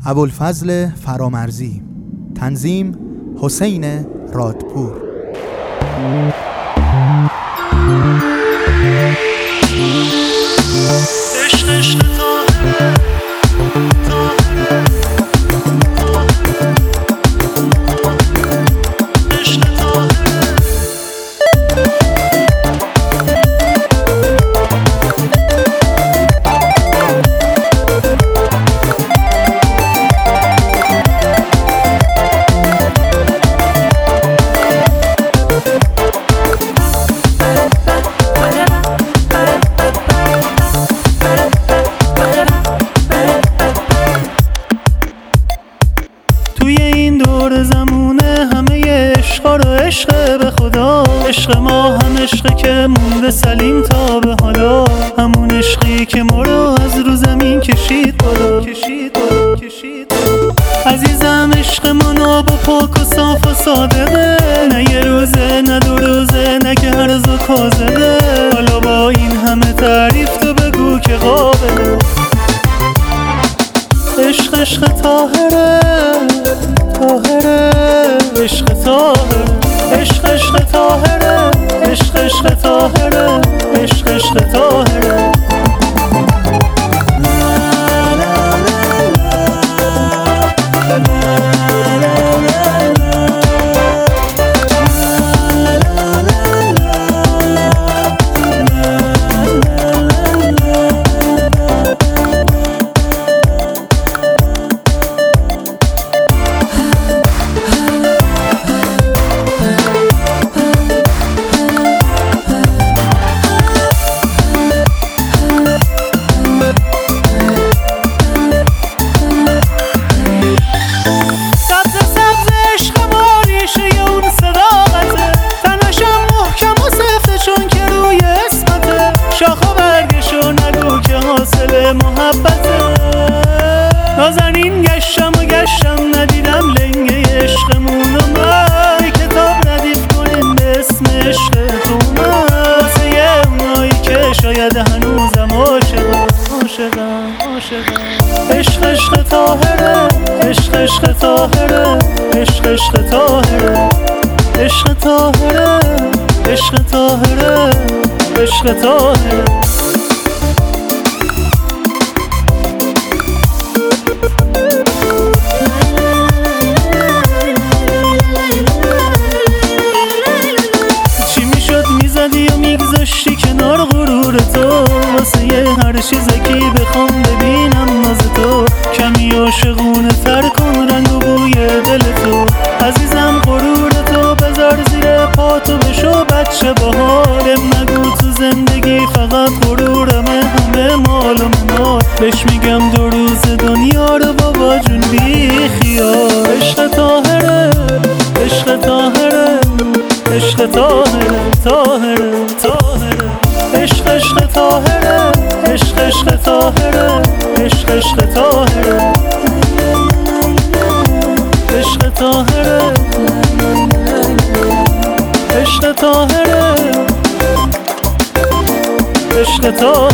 ابوالفضل فرامرزی. تنظیم حسین رادپور. توی این دور زمونه همه عشقا رو عشق به خدا. عشق ما هم عشقی که مونده سلیم تا به حالا، همون عشقی که ما رو از رو زمین کشید بالا. عزیزم عشق منو با پاک و صاف و صادقه، نه یه روزه نه دو روزه نه که هرز و کاذبه. حالا با این همه تعریف تو بگو که قابله. عشق عشق طاهره طاهره، عشق طاهره، عشق عشق طاهره، عشق عشق طاهره، عشق عشق طاهره. نازنین گشتم و گشتم ندیدم لنگه عشقمون و من کتاب ردیف کنیم به اسم عشق تو من، واسه اونایی که شاید هنوزم عاشقم. عشق عشق طاهره، عشق عشق طاهره، عشق عشق طاهره، عشق طاهره، عشق طاهره، عشق طاهره. چی میشد میزدی و میگذاشتی کنار غرور تو، واسه یه هر چیزکی بخوام ببینم ناز تو. کمی عاشقونه تر کن رنگ و بوی دل تو، عزیزم غرور تو بذار زیر پاتو بشو بچه باحالم. نگو تو زندگی فقط غرورمه همه مال و منال، بهش میگم دو روز دنیا رو بابا جون بی خیال. عشق طاهره عشق طاهره، عشق طاهره طاهره طاهره، عشق عشق طاهره، عشق عشق طاهره، عشق عشق طاهره، عشق طاهره، عشق طاهره، عشق طاهره.